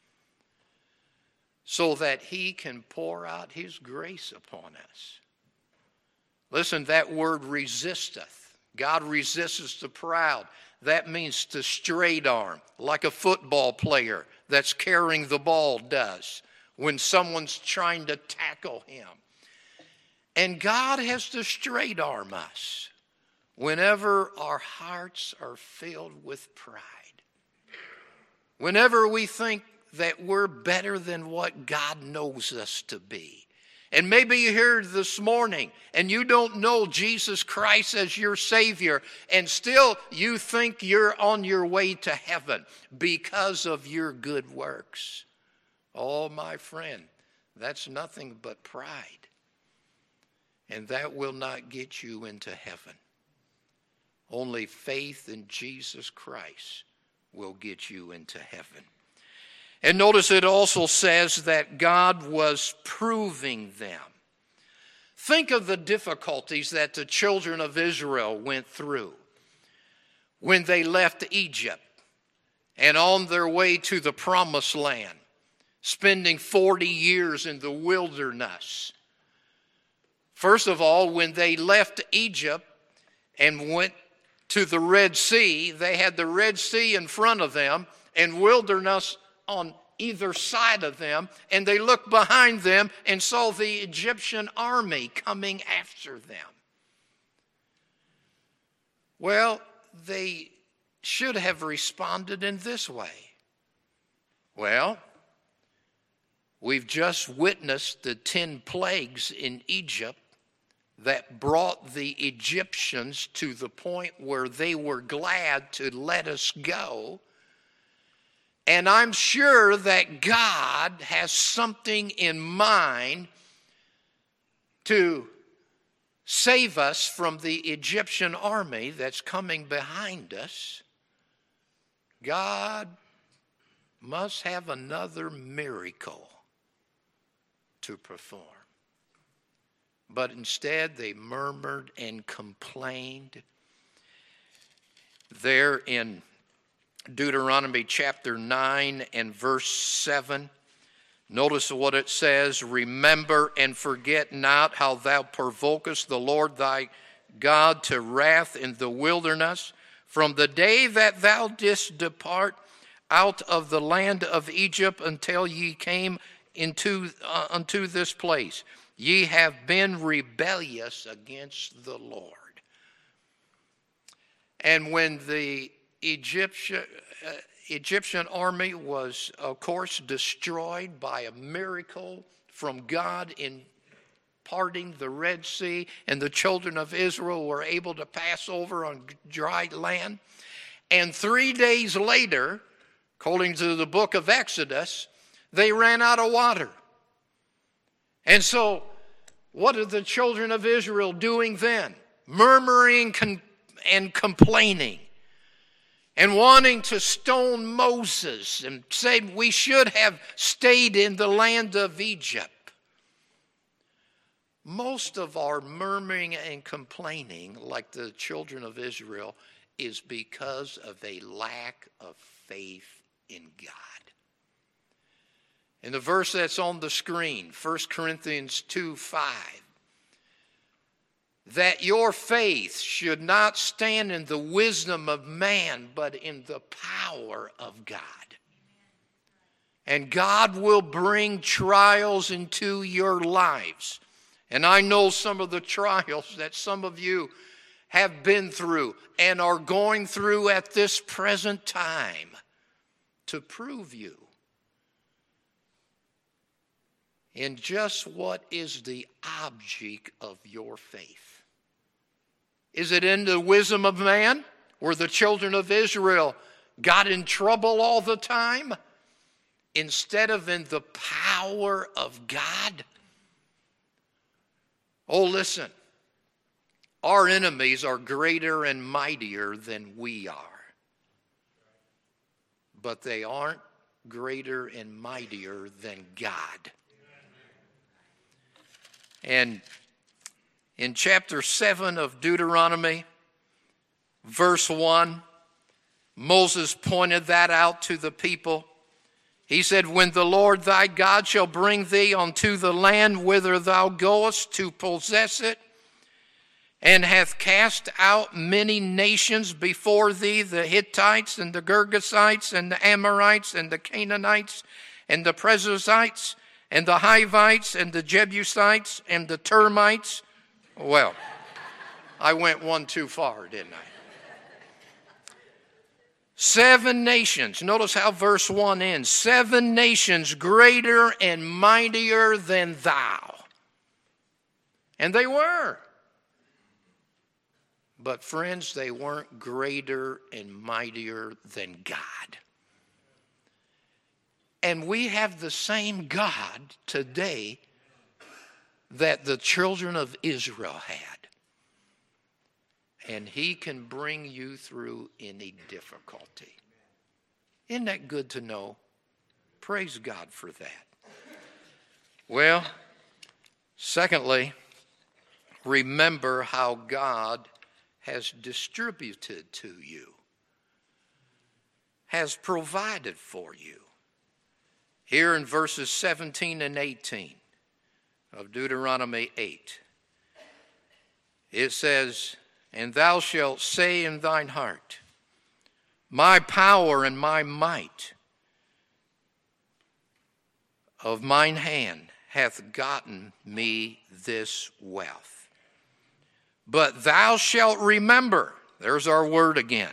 so that he can pour out his grace upon us. Listen, that word resisteth. God resists the proud. That means to straight arm, like a football player that's carrying the ball does when someone's trying to tackle him. And God has to straight arm us whenever our hearts are filled with pride. Whenever we think that we're better than what God knows us to be. And maybe you're here this morning and you don't know Jesus Christ as your Savior, and still you think you're on your way to heaven because of your good works. Oh, my friend, that's nothing but pride. And that will not get you into heaven. Only faith in Jesus Christ will get you into heaven. And notice it also says that God was proving them. Think of the difficulties that the children of Israel went through when they left Egypt and on their way to the promised land, spending forty years in the wilderness. First of all, when they left Egypt and went to the Red Sea, they had the Red Sea in front of them and wilderness on either side of them, and they looked behind them and saw the Egyptian army coming after them. Well, they should have responded in this way. Well, we've just witnessed the ten plagues in Egypt that brought the Egyptians to the point where they were glad to let us go. And I'm sure that God has something in mind to save us from the Egyptian army that's coming behind us. God must have another miracle to perform. But instead, they murmured and complained. There in Deuteronomy chapter nine and verse seven, notice what it says: remember and forget not how thou provokest the Lord thy God to wrath in the wilderness, from the day that thou didst depart out of the land of Egypt until ye came into uh, unto this place. Ye have been rebellious against the Lord. And when the Egyptian, uh, Egyptian army was, of course, destroyed by a miracle from God in parting the Red Sea, and the children of Israel were able to pass over on dry land. And three days later, according to the book of Exodus, they ran out of water. And so, what are the children of Israel doing then? Murmuring and complaining and wanting to stone Moses and said we should have stayed in the land of Egypt. Most of our murmuring and complaining, like the children of Israel, is because of a lack of faith in God. In the verse that's on the screen, First Corinthians two five, that your faith should not stand in the wisdom of man, but in the power of God. And God will bring trials into your lives. And I know some of the trials that some of you have been through and are going through at this present time to prove you in just what is the object of your faith. Is it in the wisdom of man, where the children of Israel got in trouble all the time, instead of in the power of God? Oh, listen, our enemies are greater and mightier than we are. But they aren't greater and mightier than God. And in chapter seven of Deuteronomy, verse one, Moses pointed that out to the people. He said, when the Lord thy God shall bring thee unto the land whither thou goest to possess it, and hath cast out many nations before thee, the Hittites and the Girgasites and the Amorites and the Canaanites and the Perizzites and the Hivites and the Jebusites and the Termites. Well, I went one too far, didn't I? Seven nations. Notice how verse one ends. Seven nations greater and mightier than thou. And they were. But friends, they weren't greater and mightier than God. And we have the same God today that the children of Israel had. And he can bring you through any difficulty. Isn't that good to know? Praise God for that. Well, secondly, remember how God has distributed to you, has provided for you. Here in verses seventeen and eighteen of Deuteronomy eight, it says, and thou shalt say in thine heart, my power and my might of mine hand hath gotten me this wealth. But thou shalt remember, there's our word again,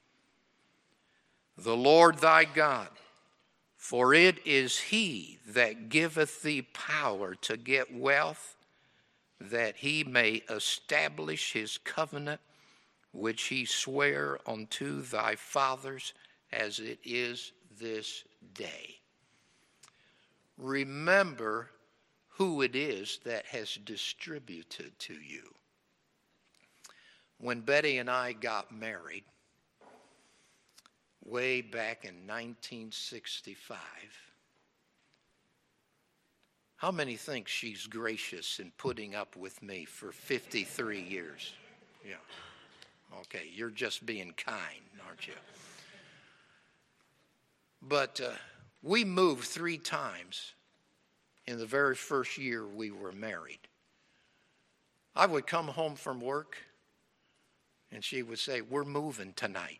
the Lord thy God, for it is he that giveth thee power to get wealth, that he may establish his covenant, which he sware unto thy fathers, as it is this day. Remember who it is that has distributed to you. When Betty and I got married, way back in nineteen sixty-five, how many think she's gracious in putting up with me for fifty-three years? Yeah. Okay, you're just being kind, aren't you? But uh, we moved three times in the very first year we were married. I would come home from work, and she would say, we're moving tonight.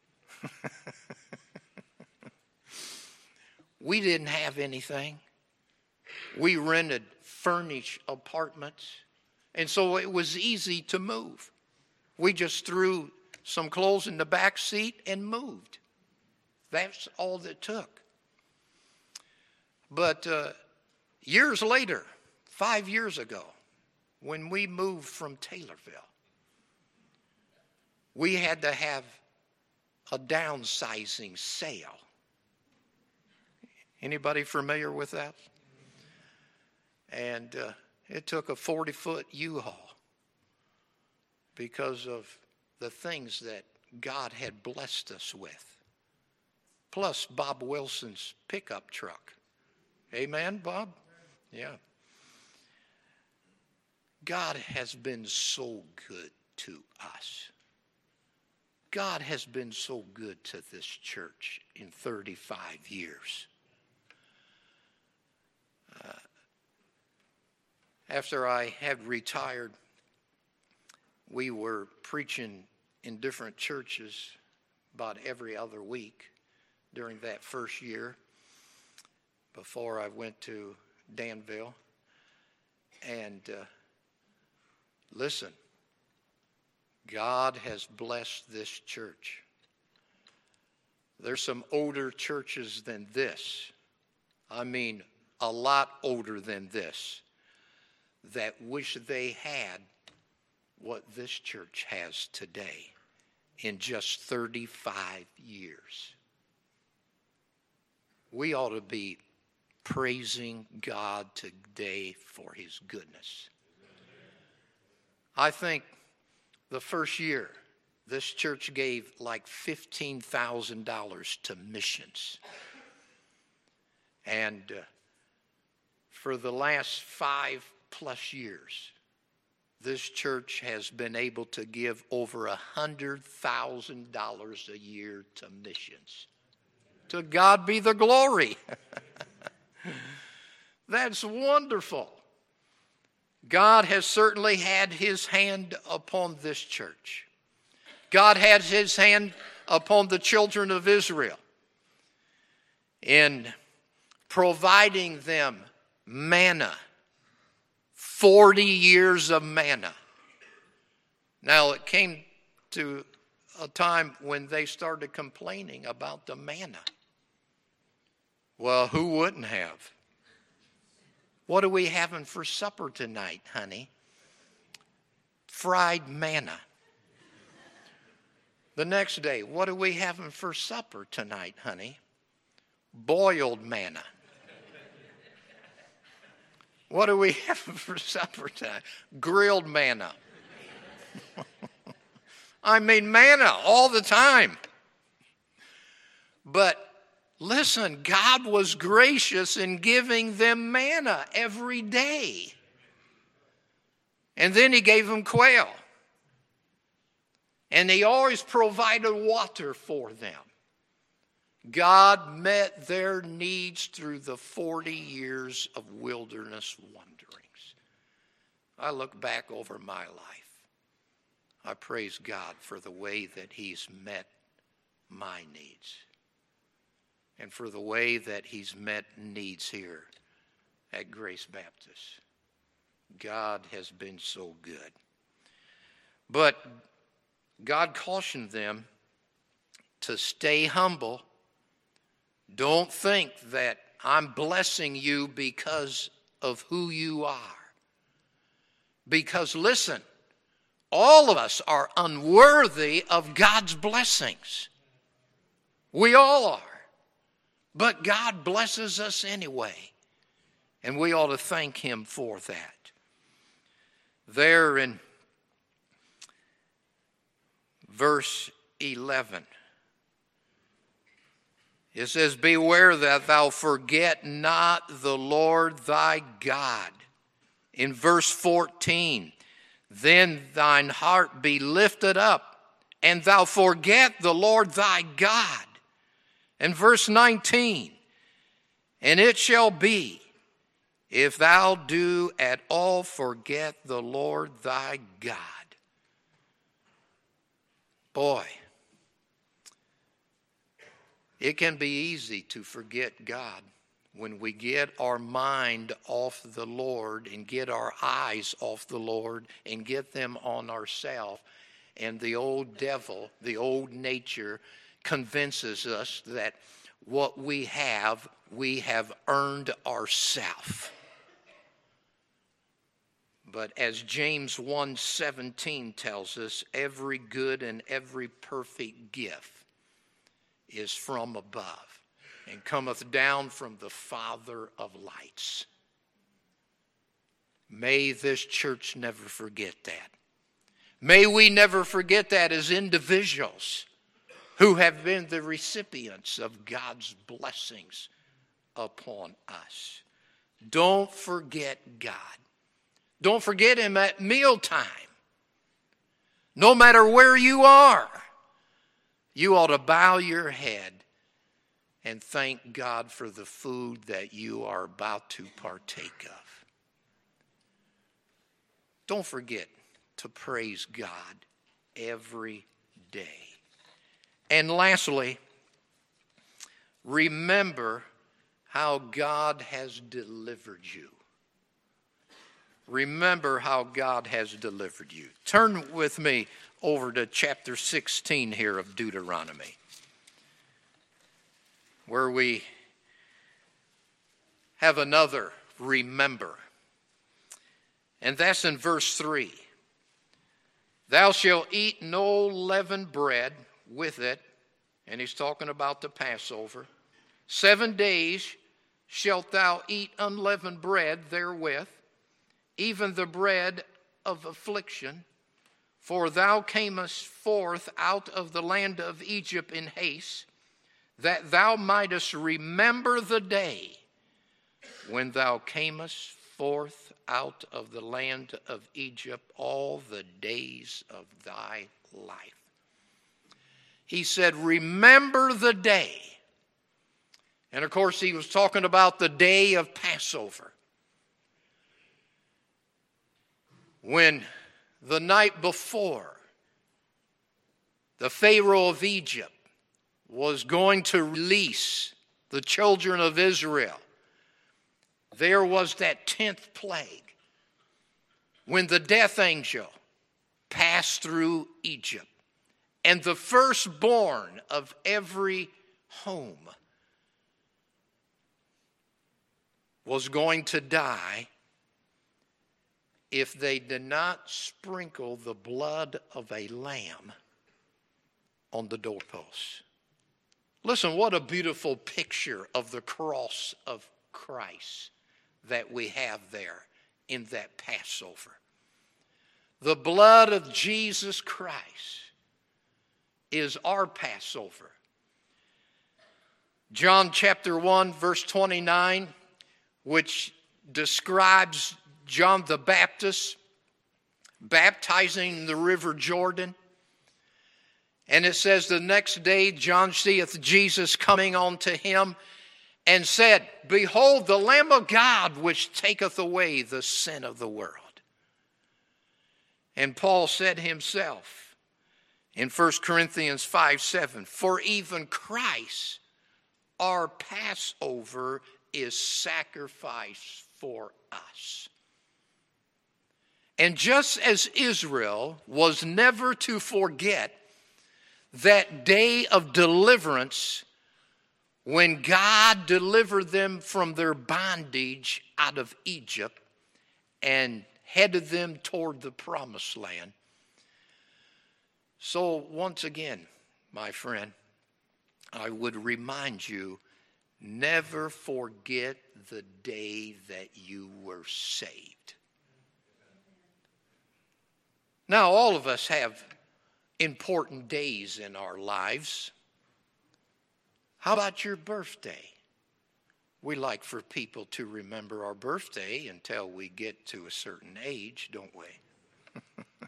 We didn't have anything. We rented furnished apartments, and so it was easy to move. We just threw some clothes in the back seat and moved. That's all that took. But uh, years later, five years ago, when we moved from Taylorville, we had to have a downsizing sale. Anybody familiar with that? And uh, it took a forty-foot U-Haul because of the things that God had blessed us with. Plus Bob Wilson's pickup truck. Amen, Bob? Yeah. God has been so good to us. God has been so good to this church in thirty-five years. Uh, after I had retired, we were preaching in different churches about every other week during that first year before I went to Danville. And uh, listen, God has blessed this church. There's some older churches than this. I mean, a lot older than this, that wish they had what this church has today in just thirty-five years. We ought to be praising God today for his goodness. I think the first year, this church gave like fifteen thousand dollars to missions. And uh, for the last five plus years, this church has been able to give over one hundred thousand dollars a year to missions. To God be the glory. That's wonderful. God has certainly had his hand upon this church. God had his hand upon the children of Israel in providing them manna. forty years of manna. Now, it came to a time when they started complaining about the manna. Well, who wouldn't have? What are we having for supper tonight, honey? Fried manna. The next day, what are we having for supper tonight, honey? Boiled manna. What are we having for supper tonight? Grilled manna. I mean, manna all the time. But listen, God was gracious in giving them manna every day. And then he gave them quail. And he always provided water for them. God met their needs through the forty years of wilderness wanderings. I look back over my life. I praise God for the way that he's met my needs. And for the way that he's met needs here at Grace Baptist. God has been so good. But God cautioned them to stay humble. Don't think that I'm blessing you because of who you are. Because listen, all of us are unworthy of God's blessings. We all are. But God blesses us anyway. And we ought to thank him for that. There in verse eleven. It says, beware that thou forget not the Lord thy God. In verse fourteen, then thine heart be lifted up, and thou forget the Lord thy God. And verse nineteen, and it shall be, if thou do at all forget the Lord thy God. Boy, it can be easy to forget God when we get our mind off the Lord and get our eyes off the Lord and get them on ourselves. And the old devil, the old nature, convinces us that what we have, we have earned ourselves. But as James one seventeen tells us, every good and every perfect gift is from above and cometh down from the Father of lights. May this church never forget that. May we never forget that as individuals who have been the recipients of God's blessings upon us. Don't forget God. Don't forget him at mealtime. No matter where you are, you ought to bow your head and thank God for the food that you are about to partake of. Don't forget to praise God every day. And lastly, remember how God has delivered you. Remember how God has delivered you. Turn with me over to chapter sixteen here of Deuteronomy, where we have another remember. And that's in verse three. Thou shalt eat no leavened bread with it, and he's talking about the Passover. Seven days shalt thou eat unleavened bread therewith, even the bread of affliction. For thou camest forth out of the land of Egypt in haste, that thou mightest remember the day when thou camest forth out of the land of Egypt all the days of thy life. He said, remember the day. And of course, he was talking about the day of Passover, when the night before, the Pharaoh of Egypt was going to release the children of Israel. There was that tenth plague when the death angel passed through Egypt, and the firstborn of every home was going to die if they did not sprinkle the blood of a lamb on the doorposts. Listen, what a beautiful picture of the cross of Christ that we have there in that Passover. The blood of Jesus Christ is our Passover. John chapter one, verse twenty-nine, which describes John the Baptist baptizing in the river Jordan. And it says, the next day John seeth Jesus coming unto him, and said, behold, the Lamb of God, which taketh away the sin of the world. And Paul said himself in First Corinthians five seven, for even Christ, our Passover, is sacrificed for us. And just as Israel was never to forget that day of deliverance when God delivered them from their bondage out of Egypt and headed them toward the promised land. So once again, my friend, I would remind you, never forget the day that you were saved. Now, all of us have important days in our lives. How about your birthday? We like for people to remember our birthday until we get to a certain age, don't we?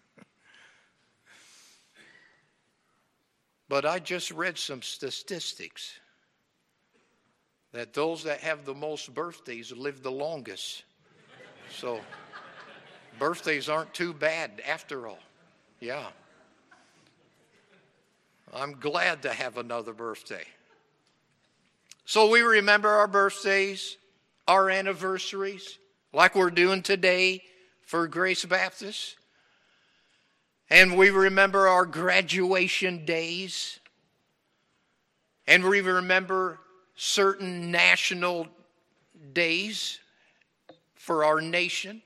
But I just read some statistics that those that have the most birthdays live the longest. So birthdays aren't too bad after all. Yeah. I'm glad to have another birthday. So we remember our birthdays, our anniversaries, like we're doing today for Grace Baptist. And we remember our graduation days. And we remember certain national days for our nation.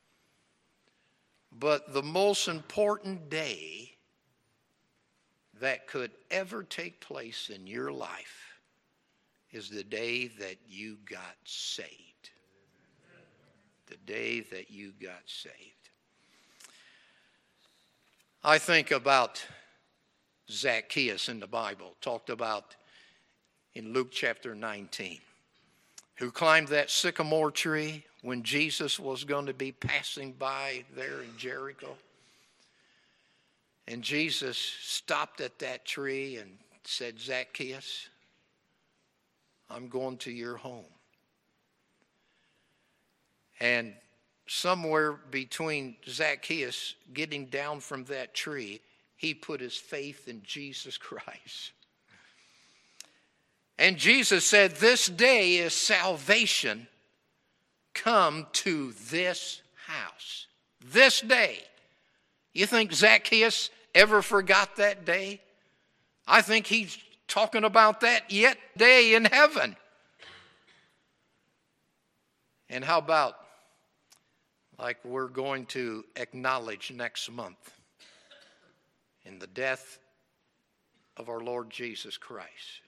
But the most important day that could ever take place in your life is the day that you got saved. The day that you got saved. I think about Zacchaeus in the Bible, talked about in Luke chapter nineteen, who climbed that sycamore tree when Jesus was going to be passing by there in Jericho. And Jesus stopped at that tree and said, Zacchaeus, I'm going to your home. And somewhere between Zacchaeus getting down from that tree, he put his faith in Jesus Christ. And Jesus said, this day is salvation come to this house. This day. You think Zacchaeus ever forgot that day? I think he's talking about that yet day in heaven. And how about, like we're going to acknowledge next month, in the death of our Lord Jesus Christ,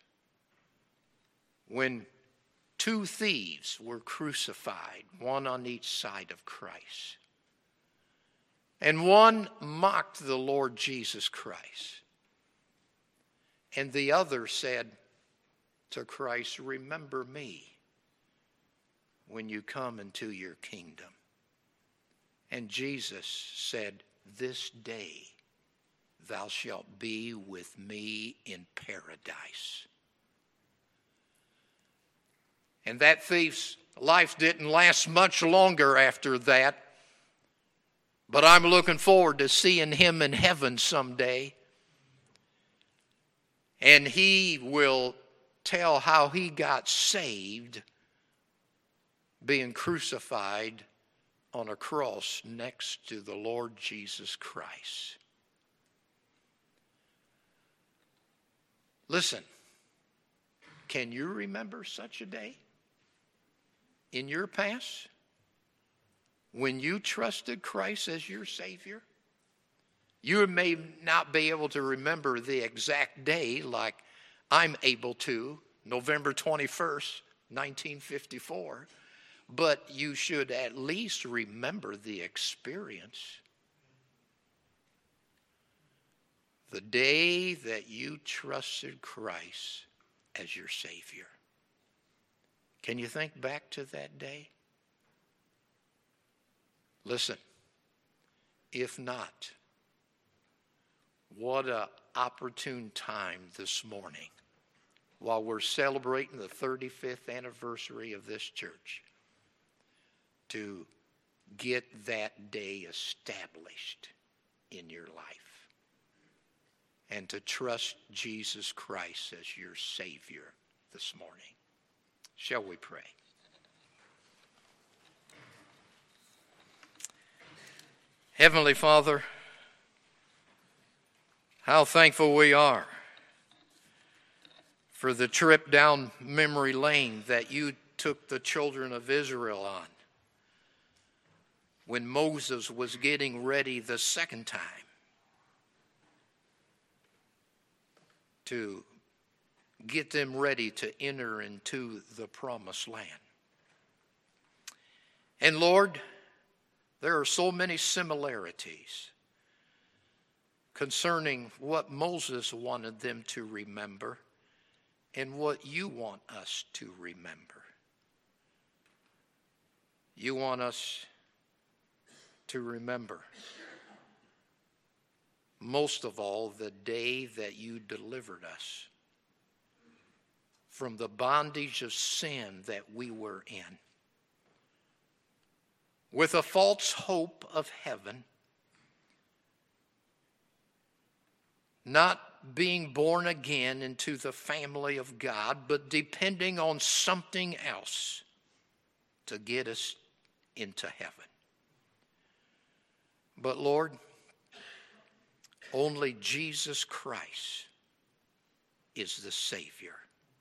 when two thieves were crucified, one on each side of Christ, and one mocked the Lord Jesus Christ, and the other said to Christ, remember me when you come into your kingdom. And Jesus said, "This day thou shalt be with me in paradise." And that thief's life didn't last much longer after that. But I'm looking forward to seeing him in heaven someday. And he will tell how he got saved being crucified on a cross next to the Lord Jesus Christ. Listen, can you remember such a day in your past when you trusted Christ as your Savior? You may not be able to remember the exact day like I'm able to, November twenty-first, nineteen fifty-four, but you should at least remember the experience. The day that you trusted Christ as your Savior. Can you think back to that day? Listen, if not, what an opportune time this morning while we're celebrating the thirty-fifth anniversary of this church to get that day established in your life and to trust Jesus Christ as your Savior this morning. Shall we pray? Heavenly Father, how thankful we are for the trip down memory lane that you took the children of Israel on when Moses was getting ready the second time to get them ready to enter into the promised land. And Lord, there are so many similarities concerning what Moses wanted them to remember and what you want us to remember. You want us to remember, most of all, the day that you delivered us from the bondage of sin that we were in, with a false hope of heaven, not being born again into the family of God, but depending on something else to get us into heaven. But Lord, only Jesus Christ is the Savior.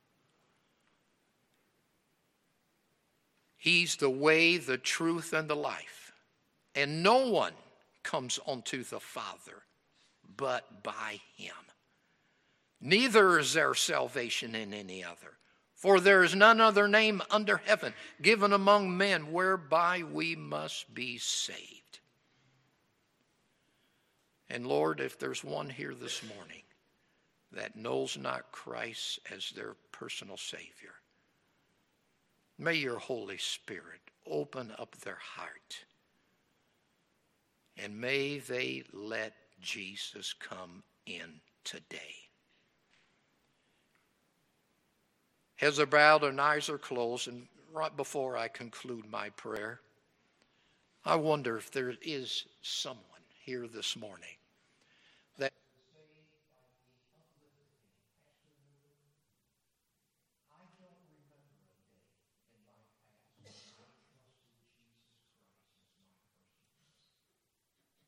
He's the way, the truth, and the life. And no one comes unto the Father but by him. Neither is there salvation in any other. For there is none other name under heaven given among men whereby we must be saved. And Lord, if there's one here this morning that knows not Christ as their personal Savior, may your Holy Spirit open up their heart, and may they let Jesus come in today. Heads are bowed and eyes are closed, and right before I conclude my prayer, I wonder if there is someone here this morning that